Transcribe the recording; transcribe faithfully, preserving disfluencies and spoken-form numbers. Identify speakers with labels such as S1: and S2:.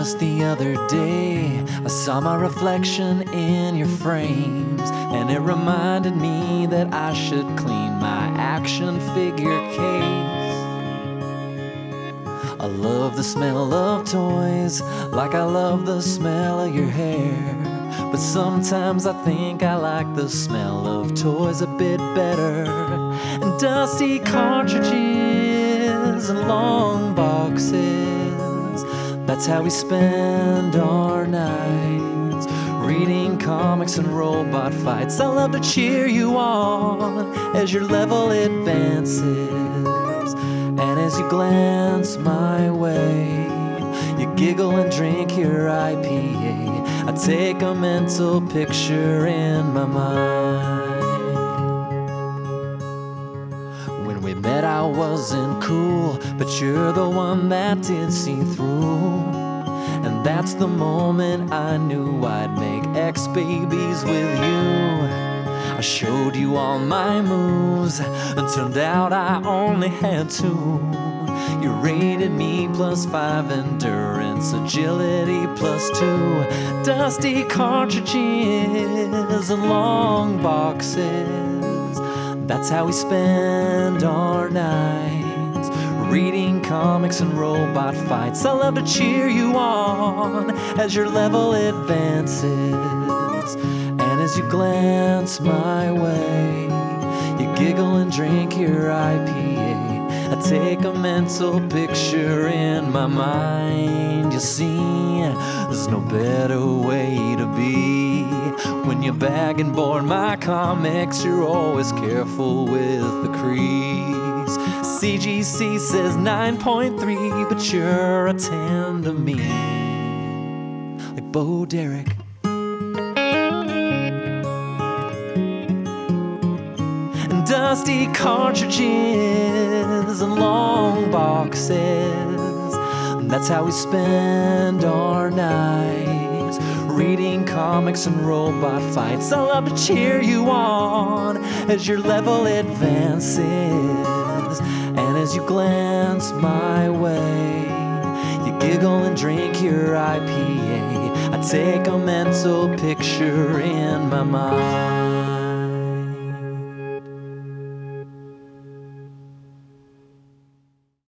S1: Just the other day, I saw my reflection in your frames, and it reminded me that I should clean my action figure case. I love the smell of toys, like I love the smell of your hair. But sometimes I think I like the smell of toys a bit better. And dusty cartridges and long boxes, that's how we spend our nights, reading comics and robot fights. I love to cheer you on as your level advances, and as you glance my way, you giggle and drink your I P A. I take a mental picture in my mind. When we met I wasn't cool, but you're the one that did see through. And that's the moment I knew I'd make ex-babies with you. I showed you all my moves, and turned out I only had two. You rated me plus five endurance, agility plus two. Dusty cartridges and long boxes, that's how we spend our nights, reading comics and robot fights. I love to cheer you on as your level advances, and as you glance my way, you giggle and drink your I P A. I take a mental picture in my mind. You see, there's no better way to be. When you bag and board my comics, you're always careful with the crease. C G C says nine point three, but you're a ten to me, like Bo Derek. Dusty cartridges and long boxes, that's how we spend our nights, reading comics and robot fights. I love to cheer you on as your level advances, and as you glance my way, you giggle and drink your I P A. I take a mental picture in my mind.